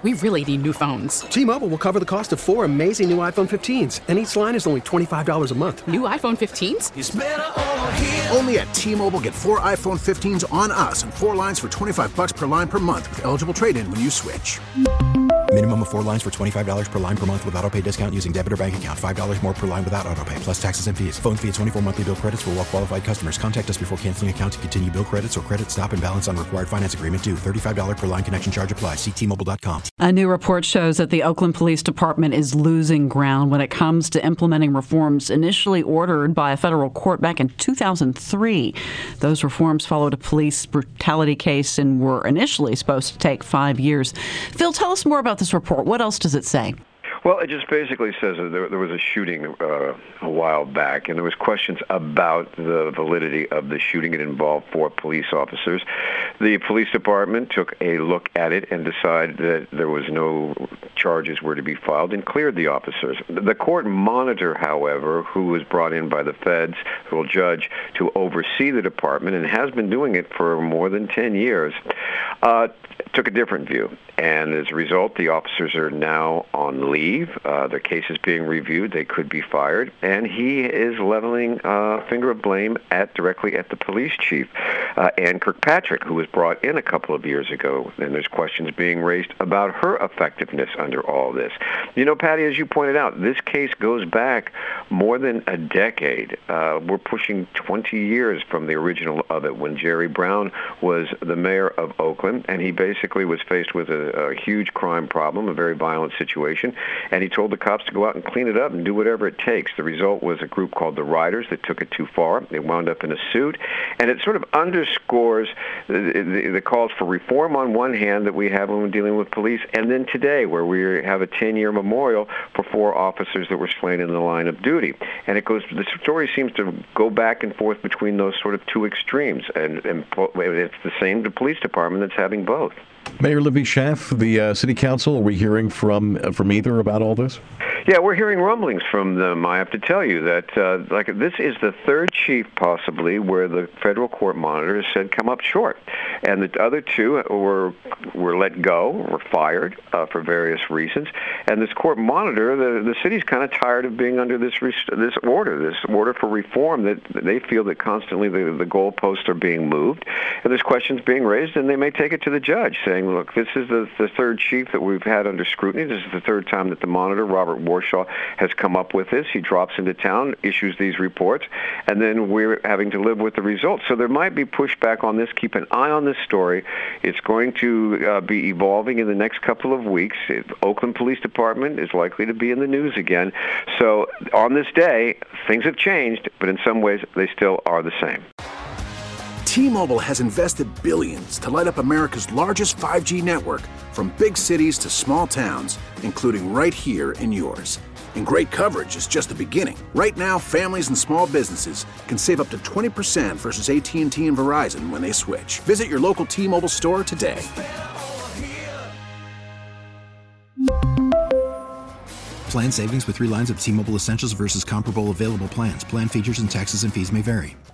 We really need new phones. T-Mobile will cover the cost of 4 amazing new iPhone 15s, and each line is only $25 a month. New iPhone 15s? It's better over here. Only at T-Mobile, get 4 iPhone 15s on us and 4 lines for $25 per line per month with eligible trade-in when you switch. Minimum of 4 lines for $25 per line per month with autopay discount using debit or bank account. $5 more per line without autopay, plus taxes and fees. Phone fee at 24 monthly bill credits for well-qualified customers. Contact us before canceling account to continue bill credits or credit stop and balance on required finance agreement due. $35 per line connection charge applies. See T-Mobile.com. A new report shows that the Oakland Police Department is losing ground when it comes to implementing reforms initially ordered by a federal court back in 2003. Those reforms followed a police brutality case and were initially supposed to take 5 years. Phil, tell us more about this report. What else does it say? Well, it just basically says that there was a shooting a while back, and there was questions about the validity of the shooting. It involved 4 police officers. The police department took a look at it and decided that there was no charges were to be filed and cleared the officers. The court monitor, however, who was brought in by the feds, who will judge to oversee the department and has been doing it for more than 10 years, took a different view. And as a result, the officers are now on leave. Their case is being reviewed. They could be fired. And he is leveling a finger of blame directly at the police chief, Ann Kirkpatrick, who was brought in a couple of years ago. And there's questions being raised about her effectiveness under all this. You know, Patty, as you pointed out, this case goes back more than a decade. We're pushing 20 years from the original of it, when Jerry Brown was the mayor of Oakland, and he basically was faced with a huge crime problem, a very violent situation, and he told the cops to go out and clean it up and do whatever it takes. The result was a group called the Riders that took it too far. They wound up in a suit, and it sort of underscores the calls for reform on one hand that we have when we're dealing with police, and then today where we have a 10-year memorial for 4 officers that were slain in the line of duty. And the story seems to go back and forth between those sort of 2 extremes, and it's the same police department that's having both. Mayor Libby Schaaf, the city council, are we hearing from either about all this? Yeah, we're hearing rumblings from them. I have to tell you that this is the 3rd chief possibly where the federal court monitor said come up short. And the other 2 were let go, were fired for various reasons. And this court monitor, the city's kind of tired of being under this order for reform that they feel that constantly the goalposts are being moved. And there's questions being raised, and they may take it to the judge saying, look, this is the 3rd chief that we've had under scrutiny. This is the 3rd time that the monitor, Robert Warshaw, has come up with this. He drops into town, issues these reports, and then we're having to live with the results. So there might be pushback on this. Keep an eye on this story. It's going to be evolving in the next couple of weeks. Oakland Police Department is likely to be in the news again. So on this day, things have changed, but in some ways they still are the same. T-Mobile has invested billions to light up America's largest 5G network, from big cities to small towns, including right here in yours. And great coverage is just the beginning. Right now, families and small businesses can save up to 20% versus AT&T and Verizon when they switch. Visit your local T-Mobile store today. Plan savings with 3 lines of T-Mobile Essentials versus comparable available plans. Plan features and taxes and fees may vary.